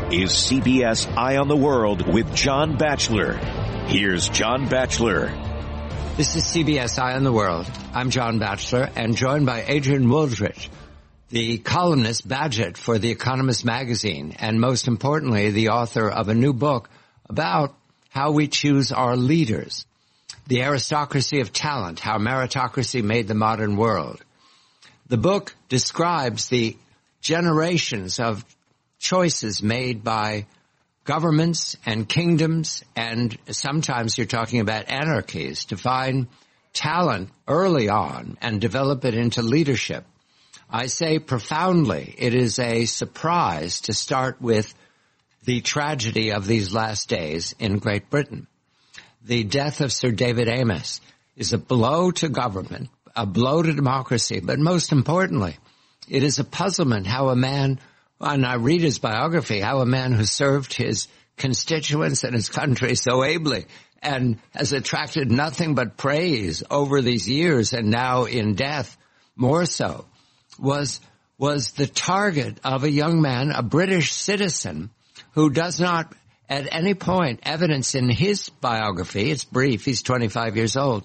is CBS Eye on the World with John Batchelor. Here's John Batchelor. This is CBS Eye on the World. I'm John Batchelor and joined by Adrian Wooldridge, the columnist Badgett for The Economist magazine, and most importantly, the author of a new book about how we choose our leaders. The Aristocracy of Talent, How Meritocracy Made the Modern World. The book describes the generations of choices made by governments and kingdoms, and sometimes you're talking about anarchies, to find talent early on and develop it into leadership. I say profoundly, it is a surprise to start with the tragedy of these last days in Great Britain. The death of Sir David Amess is a blow to government, a blow to democracy, but most importantly, it is a puzzlement how a man, and I read his biography, how a man who served his constituents and his country so ably and has attracted nothing but praise over these years and now in death more so, was the target of a young man, a British citizen, who does not at any point evidence in his biography, it's brief, he's 25 years old,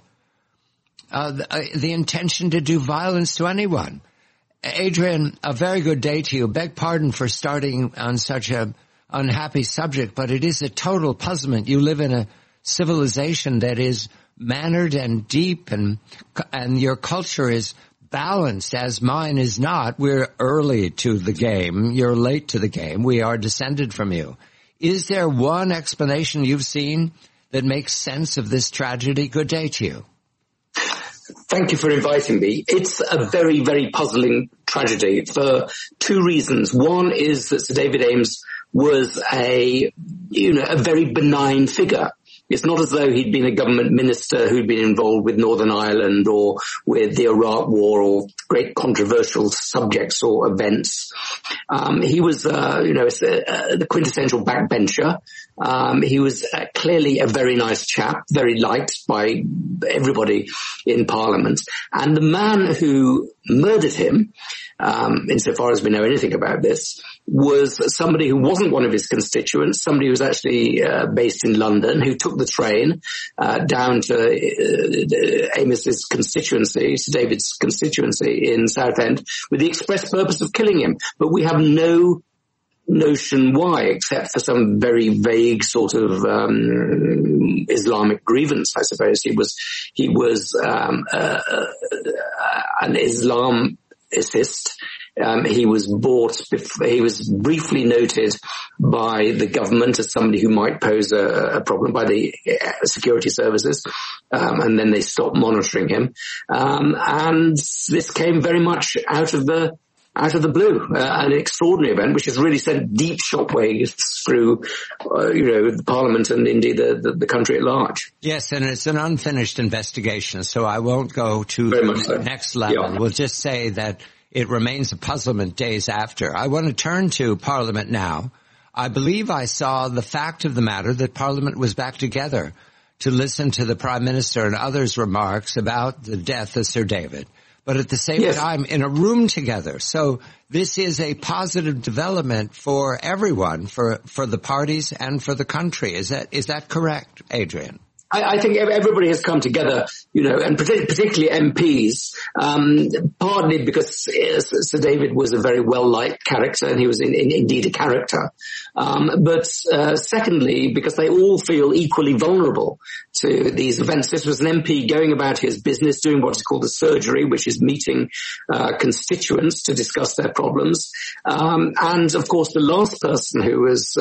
the intention to do violence to anyone. Adrian, a very good day to you. Beg pardon for starting on such a unhappy subject, but it is a total puzzlement. You live in a civilization that is mannered and deep, and your culture is balanced, as mine is not. We're early to the game. You're late to the game. We are descended from you. Is there one explanation you've seen that makes sense of this tragedy? Good day to you. Thank you for inviting me. It's a very, very puzzling tragedy for two reasons. One is that Sir David Amess was a very benign figure. It's not as though he'd been a government minister who'd been involved with Northern Ireland or with the Iraq War or great controversial subjects or events. He was, the quintessential backbencher. He was clearly a very nice chap, very liked by everybody in Parliament. And the man who murdered him, insofar as we know anything about this, was somebody who wasn't one of his constituents, somebody who was actually based in London, who took the train down to Amess's constituency, Sir David's constituency in Southend, with the express purpose of killing him. But we have no notion why, except for some very vague sort of Islamic grievance, I suppose. He was an Islamicist. He was briefly noted by the government as somebody who might pose a problem by the security services, and then they stopped monitoring him. And this came very much out of the blue, an extraordinary event which has really sent deep shockwaves through, the Parliament and indeed the country at large. Yes, and it's an unfinished investigation, so I won't go to the next level. Yeah. We'll just say that it remains a puzzlement days after. I want to turn to Parliament now. I believe I saw the fact of the matter that Parliament was back together to listen to the Prime Minister and others' remarks about the death of Sir David, but at the same time in a room together. So this is a positive development for everyone, for the parties and for the country. Is that correct, Adrian? I think everybody has come together, and particularly MPs, partly because Sir David was a very well-liked character, and he was indeed a character. But secondly, because they all feel equally vulnerable to these events. This was an MP going about his business, doing what is called a surgery, which is meeting constituents to discuss their problems. And of course, the last person who was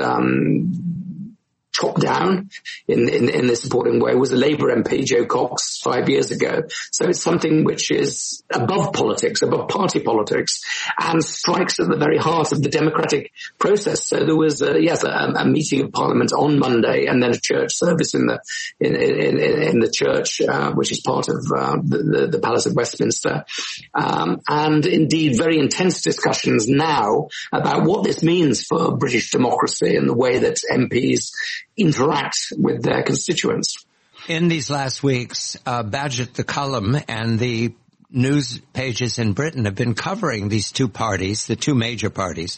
chopped down in this appalling way was a Labour MP, Joe Cox, 5 years ago. So it's something which is above politics, above party politics, and strikes at the very heart of the democratic process. So there was a meeting of Parliament on Monday, and then a church service in the church, which is part of the Palace of Westminster, and indeed very intense discussions now about what this means for British democracy and the way that MPs interact with their constituents. In these last weeks, Badgett, the column, and the news pages in Britain have been covering these two parties, the two major parties,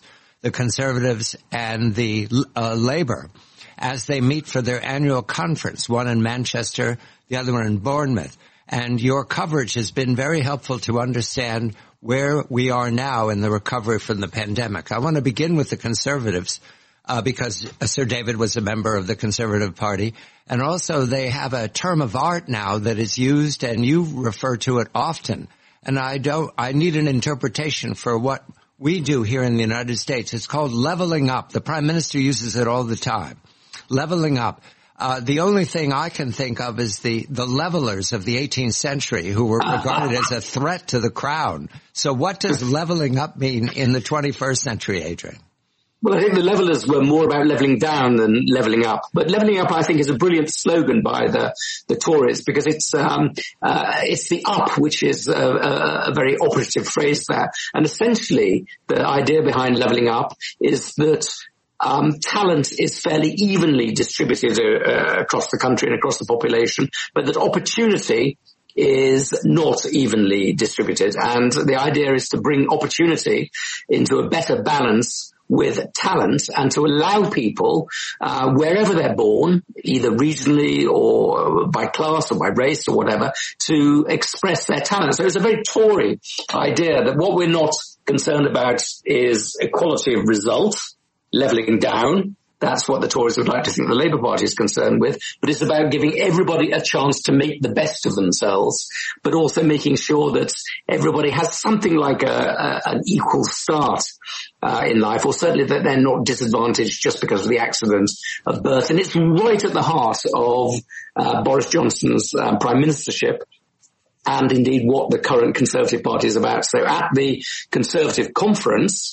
the Conservatives and the Labour, as they meet for their annual conference, one in Manchester, the other one in Bournemouth. And your coverage has been very helpful to understand where we are now in the recovery from the pandemic. I want to begin with the Conservatives, because Sir David was a member of the Conservative Party. And also they have a term of art now that is used, and you refer to it often. And I need an interpretation for what we do here in the United States. It's called leveling up. The Prime Minister uses it all the time. Leveling up. The only thing I can think of is the levelers of the 18th century who were regarded as a threat to the crown. So what does leveling up mean in the 21st century, Adrian? Well, I think the levelers were more about levelling down than levelling up. But levelling up, I think, is a brilliant slogan by the Tories, because it's the up, which is a very operative phrase there. And essentially, the idea behind levelling up is that talent is fairly evenly distributed across the country and across the population, but that opportunity is not evenly distributed. And the idea is to bring opportunity into a better balance with talent, and to allow people, wherever they're born, either regionally or by class or by race or whatever, to express their talent. So it's a very Tory idea that what we're not concerned about is equality of results, levelling down. That's what the Tories would like to think the Labour Party is concerned with. But it's about giving everybody a chance to make the best of themselves, but also making sure that everybody has something like an equal start in life, or certainly that they're not disadvantaged just because of the accident of birth. And it's right at the heart of Boris Johnson's prime ministership, and indeed what the current Conservative Party is about. So at the Conservative conference,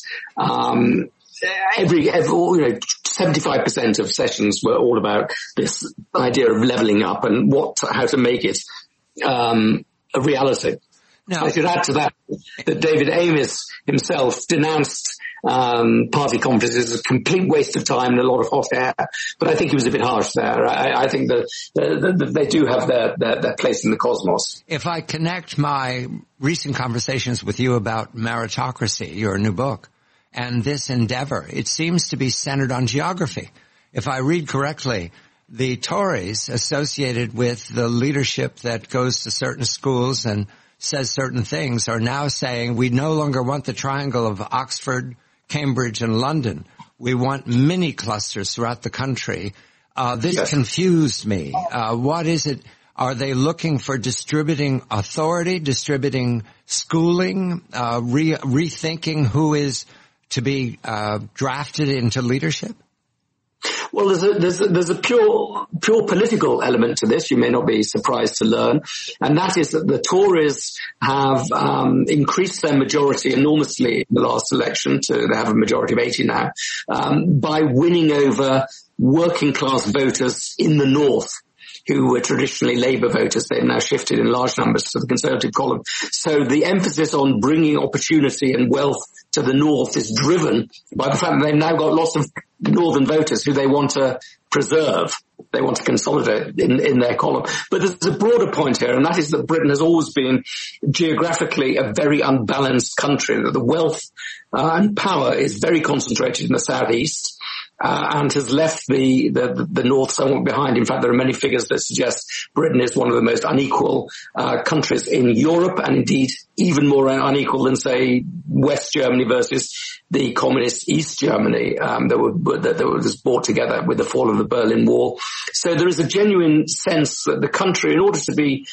75% of sessions were all about this idea of levelling up and how to make it a reality. Now, I should add to that David Amess himself denounced party conferences as a complete waste of time and a lot of hot air, but I think he was a bit harsh there. I think that they do have their place in the cosmos. If I connect my recent conversations with you about Meritocracy, your new book, and this endeavor, it seems to be centered on geography. If I read correctly, the Tories associated with the leadership that goes to certain schools and says certain things are now saying we no longer want the triangle of Oxford, Cambridge, and London. We want mini clusters throughout the country. This confused me. What is it? Are they looking for distributing authority, distributing schooling, rethinking who is to be drafted into leadership? Well, there's a pure political element to this. You may not be surprised to learn, and that is that the Tories have increased their majority enormously in the last election. They have a majority of 80 now, by winning over working class voters in the north, who were traditionally Labour voters. They've now shifted in large numbers to the Conservative column. So the emphasis on bringing opportunity and wealth to the north is driven by the fact that they've now got lots of northern voters who they want to preserve. They want to consolidate in their column. But there's a broader point here, and that is that Britain has always been geographically a very unbalanced country, that the wealth and power is very concentrated in the southeast, and has left the north somewhat behind. In fact, there are many figures that suggest Britain is one of the most unequal countries in Europe, and indeed even more unequal than, say, West Germany versus the communist East Germany that was brought together with the fall of the Berlin Wall. So there is a genuine sense that the country, in order to be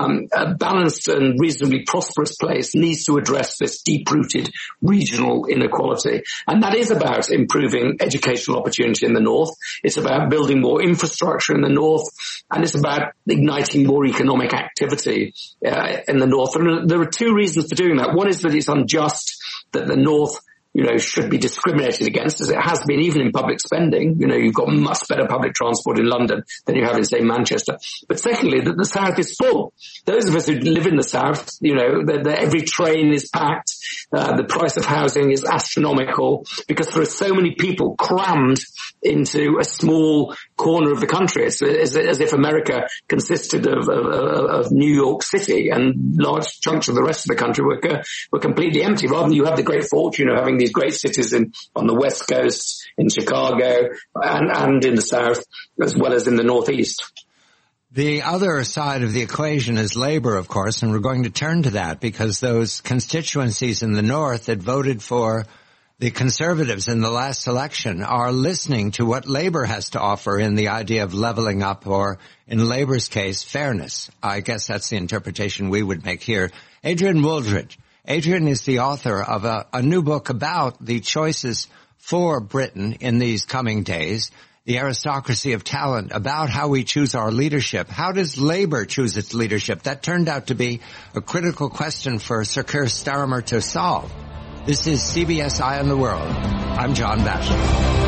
a balanced and reasonably prosperous place, needs to address this deep-rooted regional inequality. And that is about improving educational opportunity in the north. It's about building more infrastructure in the north, and it's about igniting more economic activity in the north. And there are two reasons for doing that. One is that it's unjust that the north should be discriminated against, as it has been even in public spending. You've got much better public transport in London than you have in, say, Manchester. But secondly, that the South is full. Those of us who live in the South, every train is packed. The price of housing is astronomical because there are so many people crammed into a small corner of the country. It's as if America consisted of New York City, and large chunks of the rest of the country were completely empty. Rather than you have the great fortune of having these great cities on the West Coast, in Chicago, and in the South, as well as in the Northeast. The other side of the equation is labor, of course, and we're going to turn to that because those constituencies in the North that voted for the Conservatives in the last election are listening to what labor has to offer in the idea of leveling up, or in labor's case, fairness. I guess that's the interpretation we would make here. Adrian Wooldridge. Adrian is the author of a new book about the choices for Britain in these coming days, the aristocracy of talent, about how we choose our leadership. How does labor choose its leadership? That turned out to be a critical question for Sir Keir Starmer to solve. This is CBS Eye on the World. I'm John Batchelor.